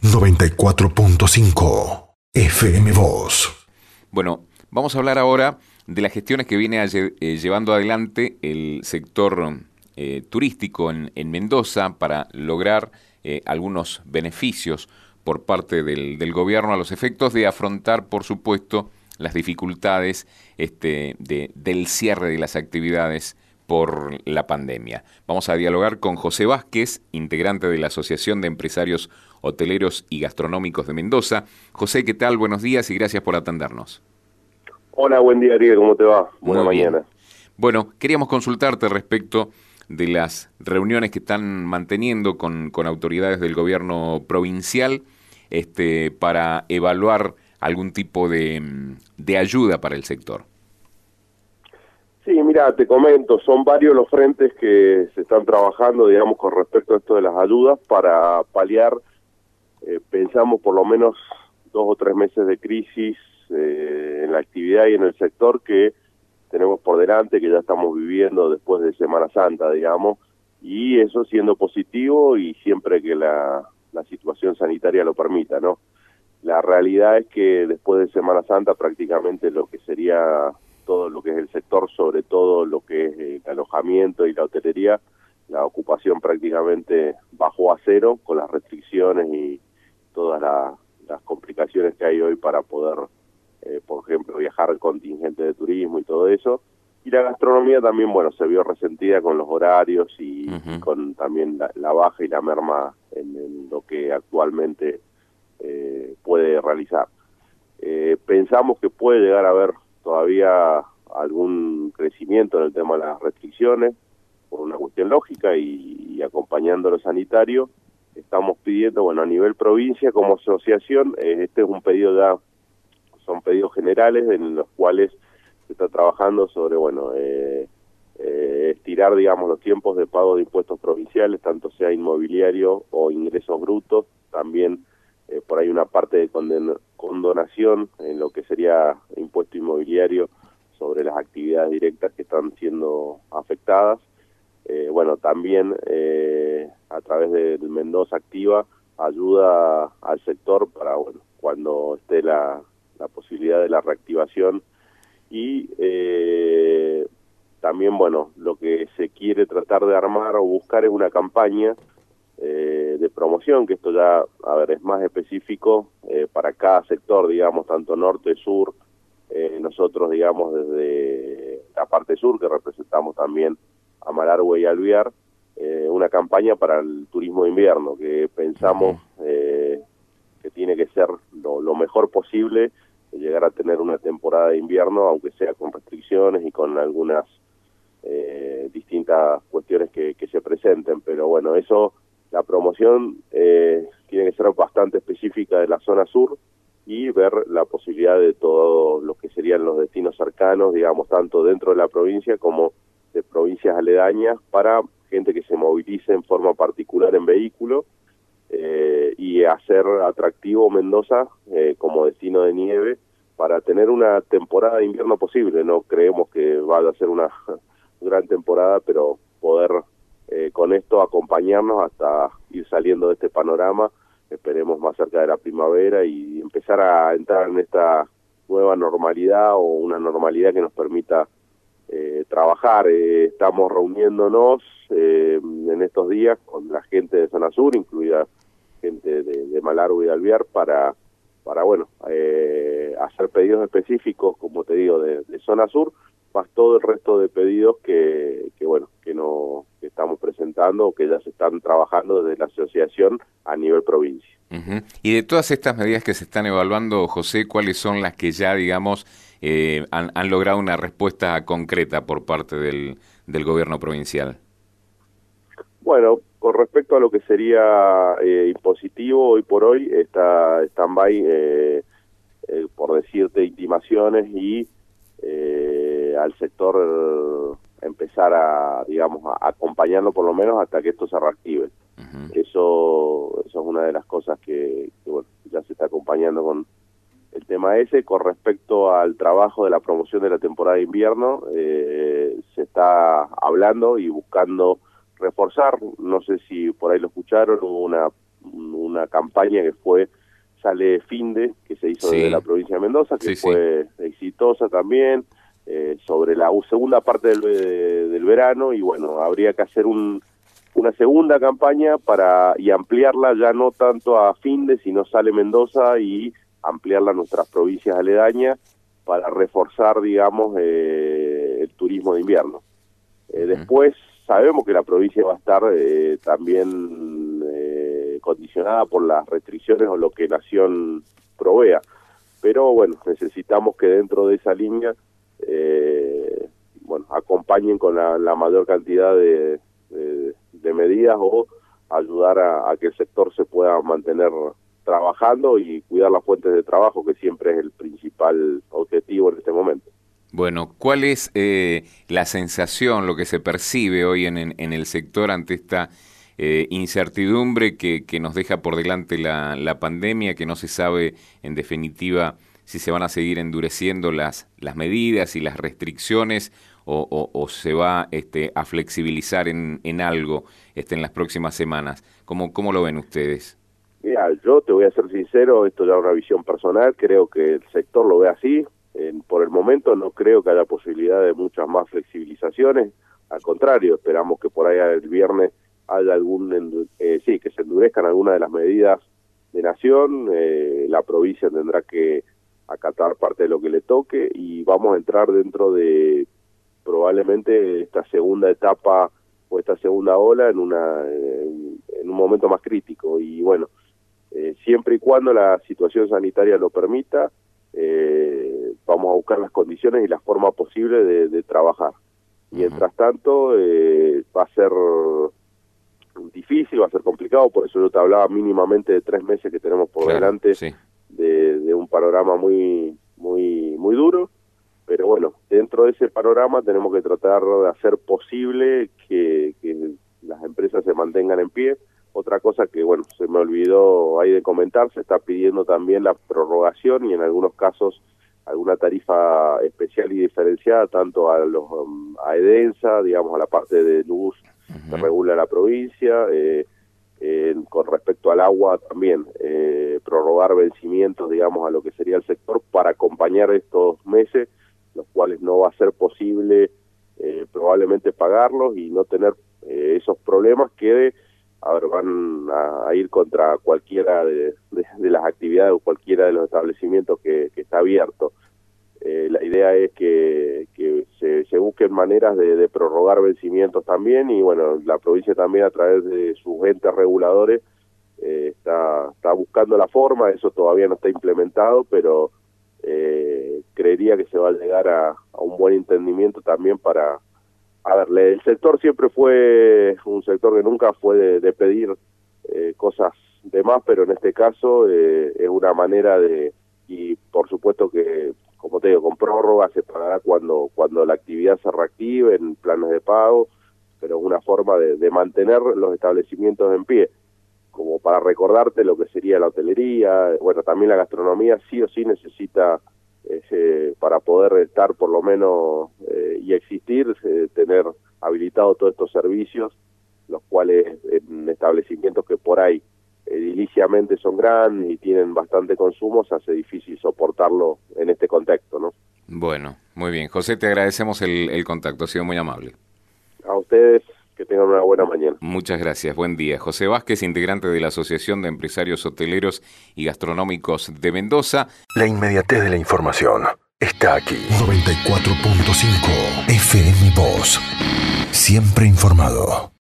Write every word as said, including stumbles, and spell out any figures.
noventa y cuatro punto cinco F M Voz. Bueno, vamos a hablar ahora de las gestiones que viene a lle- eh, llevando adelante el sector eh, turístico en, en Mendoza para lograr eh, algunos beneficios por parte del, del gobierno a los efectos de afrontar, por supuesto, las dificultades este, de, del cierre de las actividades por la pandemia. Vamos a dialogar con José Vázquez, integrante de la Asociación de Empresarios Hoteleros y Gastronómicos de Mendoza. José, ¿qué tal? Buenos días y gracias por atendernos. Hola, buen día, Ariel, ¿cómo te va? Buena Muy bien. mañana. Bueno, queríamos consultarte respecto de las reuniones que están manteniendo con, con autoridades del gobierno provincial este, para evaluar algún tipo de, de ayuda para el sector. Sí, mira, te comento, son varios los frentes que se están trabajando, digamos, con respecto a esto de las ayudas para paliar, eh, pensamos por lo menos dos o tres meses de crisis eh, en la actividad y en el sector que tenemos por delante, que ya estamos viviendo después de Semana Santa, digamos, y eso siendo positivo y siempre que la, la situación sanitaria lo permita, ¿no? La realidad es que después de Semana Santa prácticamente lo que sería todo lo que es el sector, sobre todo lo que es el alojamiento y la hotelería, la ocupación prácticamente bajó a cero con las restricciones y todas la, las complicaciones que hay hoy para poder, eh, por ejemplo, viajar contingente de turismo y todo eso. Y la gastronomía también, bueno, se vio resentida con los horarios y, uh-huh. y con también la, la baja y la merma en, en lo que actualmente eh, puede realizar. Eh, pensamos que puede llegar a haber todavía algún crecimiento en el tema de las restricciones, por una cuestión lógica y, y acompañando lo sanitario. Estamos pidiendo, bueno, a nivel provincia como asociación, eh, este es un pedido ya, son pedidos generales en los cuales se está trabajando sobre, bueno, eh, eh, estirar, digamos, los tiempos de pago de impuestos provinciales, tanto sea inmobiliario o ingresos brutos, también eh, por ahí una parte de conden- condonación en lo que sería impuesto inmobiliario sobre las actividades directas que están siendo afectadas. Eh, bueno, también eh, a través del Mendoza Activa ayuda al sector para, bueno, cuando esté la, la posibilidad de la reactivación y eh, también, bueno, lo que se quiere tratar de armar o buscar es una campaña eh, de promoción, que esto ya, a ver, es más específico eh, para cada sector, digamos, tanto norte, sur, eh, nosotros, digamos, desde la parte sur, que representamos también a Malargüe y Alvear, eh, una campaña para el turismo de invierno, que pensamos eh, que tiene que ser lo, lo mejor posible, llegar a tener una temporada de invierno, aunque sea con restricciones y con algunas eh, distintas cuestiones que, que se presenten, pero bueno, eso, la promoción eh, tiene que ser bastante específica de la zona sur y ver la posibilidad de todos los que serían los destinos cercanos, digamos, tanto dentro de la provincia como de provincias aledañas, para gente que se movilice en forma particular en vehículo eh, y hacer atractivo Mendoza eh, como destino de nieve para tener una temporada de invierno posible. No creemos que vaya a ser una gran temporada, pero poder eh, con esto acompañarnos hasta ir saliendo de este panorama, esperemos más cerca de la primavera y empezar a entrar en esta nueva normalidad o una normalidad que nos permita Eh, trabajar. Eh, estamos reuniéndonos eh, en estos días con la gente de Zona Sur, incluida gente de, de Malargüe y de Alvear, para, para bueno, eh, hacer pedidos específicos, como te digo, de, de Zona Sur, más todo el resto de pedidos que, que bueno, que no que estamos presentando o que ya se están trabajando desde la asociación a nivel provincia. Uh-huh. Y de todas estas medidas que se están evaluando, José, ¿cuáles son las que ya, digamos, eh, han, han logrado una respuesta concreta por parte del, del gobierno provincial? Bueno, con respecto a lo que sería eh, impositivo, hoy por hoy está stand-by, eh, eh, por decirte, intimaciones y eh, al sector eh, empezar a, digamos, a acompañarlo por lo menos hasta que esto se reactive. Uh-huh. Eso, eso es una de las cosas que, que bueno, ya se está acompañando con el tema ese. Con respecto al trabajo de la promoción de la temporada de invierno, eh, se está hablando y buscando reforzar, no sé si por ahí lo escucharon, hubo una una campaña que fue Sale Finde, que se hizo sí. desde la provincia de Mendoza, que sí, fue sí. exitosa también, eh, sobre la segunda parte del, de, del verano, y bueno, habría que hacer un, una segunda campaña para y ampliarla ya no tanto a Finde, sino Sale Mendoza, y ampliarla a nuestras provincias aledañas para reforzar, digamos, eh, el turismo de invierno. Eh, después sabemos que la provincia va a estar eh, también eh, condicionada por las restricciones o lo que Nación provea, pero bueno, necesitamos que dentro de esa línea eh, bueno, acompañen con la, la mayor cantidad de, de, de medidas o ayudar a, a que el sector se pueda mantener trabajando y cuidar las fuentes de trabajo, que siempre es el principal objetivo en este momento. Bueno, ¿cuál es eh, la sensación, lo que se percibe hoy en, en, en el sector ante esta eh, incertidumbre que, que nos deja por delante la, la pandemia, que no se sabe en definitiva si se van a seguir endureciendo las, las medidas y las restricciones o, o, o se va este, a flexibilizar en, en algo este, en las próximas semanas? ¿Cómo, cómo lo ven ustedes? Mira, yo te voy a ser sincero, esto ya es una visión personal, creo que el sector lo ve así. Eh, por el momento no creo que haya posibilidad de muchas más flexibilizaciones, al contrario, esperamos que por ahí el viernes haya algún, eh, sí, que se endurezcan algunas de las medidas de Nación, eh, la provincia tendrá que acatar parte de lo que le toque y vamos a entrar dentro de probablemente esta segunda etapa o esta segunda ola en una en, en un momento más crítico y bueno, eh, siempre y cuando la situación sanitaria lo permita, eh, vamos a buscar las condiciones y la forma posible de, de trabajar. Mientras tanto, eh, va a ser difícil, va a ser complicado, por eso yo te hablaba mínimamente de tres meses que tenemos por claro, delante sí. de, de un panorama muy, muy, muy duro, pero bueno, dentro de ese panorama tenemos que tratar de hacer posible que, que las empresas se mantengan en pie. Otra cosa que, bueno, se me olvidó ahí de comentar, se está pidiendo también la prorrogación y en algunos casos alguna tarifa especial y diferenciada tanto a los um, a EDENSA, digamos, a la parte de luz uh-huh. que regula la provincia, eh, eh, con respecto al agua también, eh, prorrogar vencimientos, digamos, a lo que sería el sector para acompañar estos meses, los cuales no va a ser posible eh, probablemente pagarlos y no tener eh, esos problemas que a ver, van a, a ir contra cualquiera de, de, de las actividades o cualquiera de los establecimientos que, que está abierto. Eh, la idea es que, que se, se busquen maneras de, de prorrogar vencimientos también y bueno, la provincia también a través de sus entes reguladores eh, está, está buscando la forma, eso todavía no está implementado, pero eh, creería que se va a llegar a, a un buen entendimiento también para... A ver, el sector siempre fue un sector que nunca fue de, de pedir eh, cosas de más, pero en este caso eh, es una manera de, y por supuesto que, como te digo, con prórroga se pagará cuando cuando la actividad se reactive en planes de pago, pero es una forma de, de mantener los establecimientos en pie, como para recordarte lo que sería la hotelería, bueno, también la gastronomía sí o sí necesita... Ese, para poder estar por lo menos eh, y existir, eh, tener habilitados todos estos servicios, los cuales en establecimientos que por ahí ediliciamente son grandes y tienen bastante consumo, se hace difícil soportarlo en este contexto, ¿no? Bueno, muy bien. José, te agradecemos el, el contacto, ha sido muy amable. A ustedes, que tengan una buena mañana. Muchas gracias, buen día. José Vázquez, integrante de la Asociación de Empresarios Hoteleros y Gastronómicos de Mendoza. La inmediatez de la información está aquí. noventa y cuatro punto cinco F M Voz. Siempre informado.